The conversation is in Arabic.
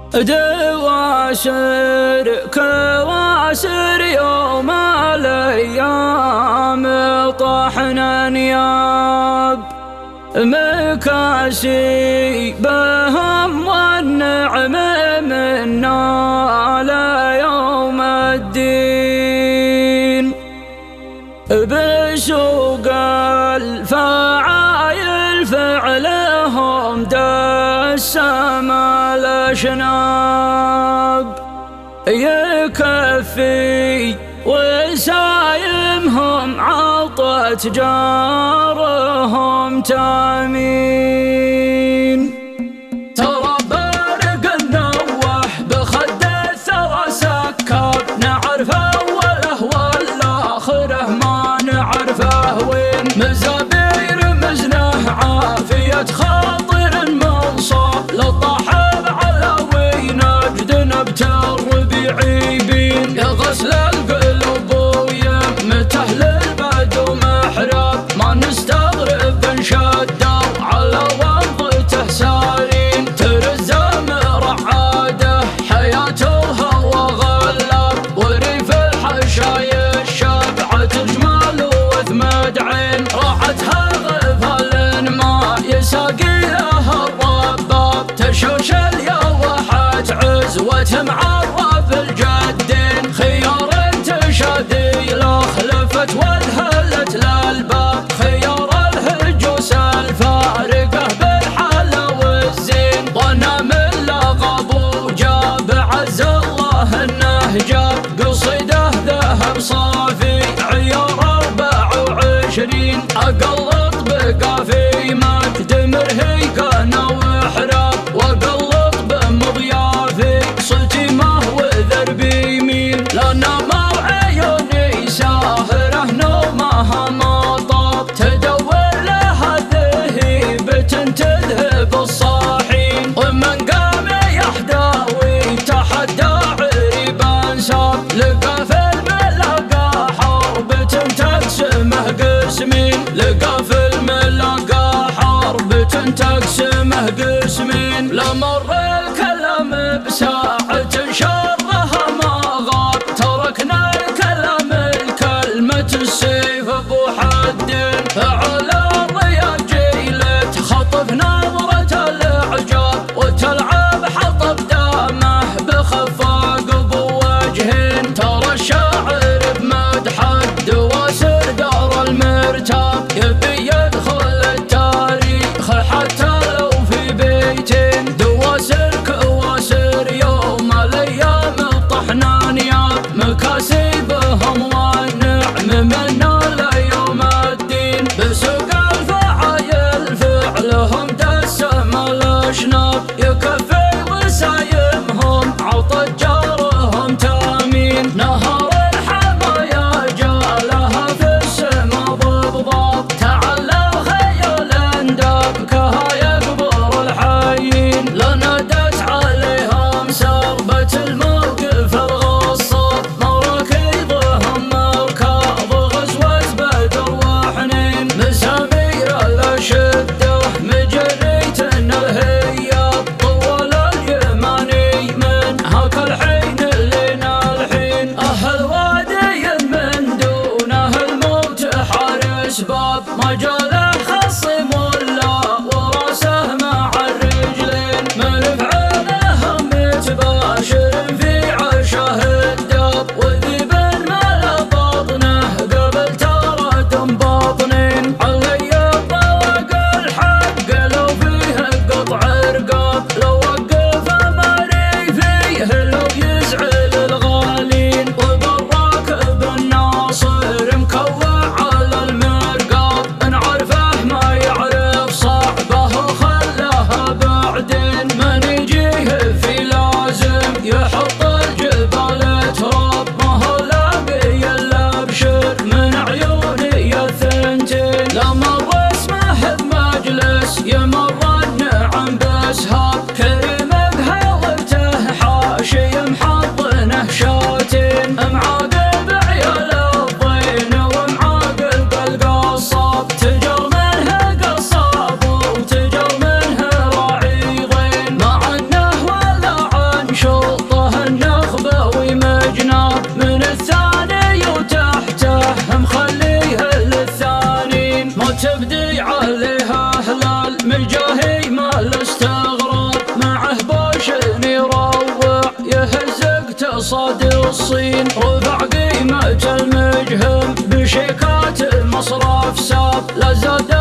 دواسر كواسر يوم الأيام طحنا نياب مكاسي بهم والنعم منا ليوم الدين بسوق الفعايل فعلهم دسم الأشناب يكفي وسايمهم عطت جارهم تامين ترى بارق النوح بخد الثرى سكر نعرفه وله والآخره ما نعرفه وين مزابير مزنه عافية خاطر منصاب للطحب على وين أجدنا بتربيعيبين يا غسل القلوب ويمته للبدو محراب ما نستغرب انشدوا على وضته سارين ترزم رعاده حياته هو غلاب وريف الحشاي الشبعة تجمل وثمد عين راحتها غفل ما يساقي لها الرباب تشوش اليوحات عزوة معرف الجدين خيار تشادي لا خلفت والهلت للباب خيار الهجوس الفارقة بالحلا والزين ظنا من لقب وجاب عز الله انه جاب قصيده ذهب صافي عيار 24 اقلط بقافي مجد مرهيقنا وحراب واقلط بمضيافي صلتي ما هو ذربي يمين لنا ما عيوني ساهره نومها ما طاب تدور لها ذهيبة تذهب الصاحين ومن قام يحداوي تحدى عريبان ساب لقى في الملقى حرب تقسمه قسمين لقى في الملقى حرب تقسمه قسمين لمر الكلام بساعة شرها ما غاب تركنا الكلام الكلمة السيف ابو حد على الرياجيل تخطف نظرة الاعجاب وتلعب حطب دامه بخفاق بوجهين ترى الشاعر بمدح الدواسر دار المرتاب يبي يدخل التاريخ حتى لو في بيتين دواسر كواسر يوم الايام طحنا نياب مكاسبهم والنعم منا ليوم الدين بسوق الفعايل فعلهم دسم الاشناب يكفي وسايمهم عطت جارهم تامين نهر الحمايا جالها في السما ضبضاب تعلى خيال انداب كها يقبر الحيين لنادت عليهم سربة الموقف الغصاب مراكبهم مركب غزوة بدر وحنين مسامير الأشدة مجرية الهياب طول اليماني اقتصاد الصين رفع قيمة المجهم بشيكات المصرف ساب لا زاد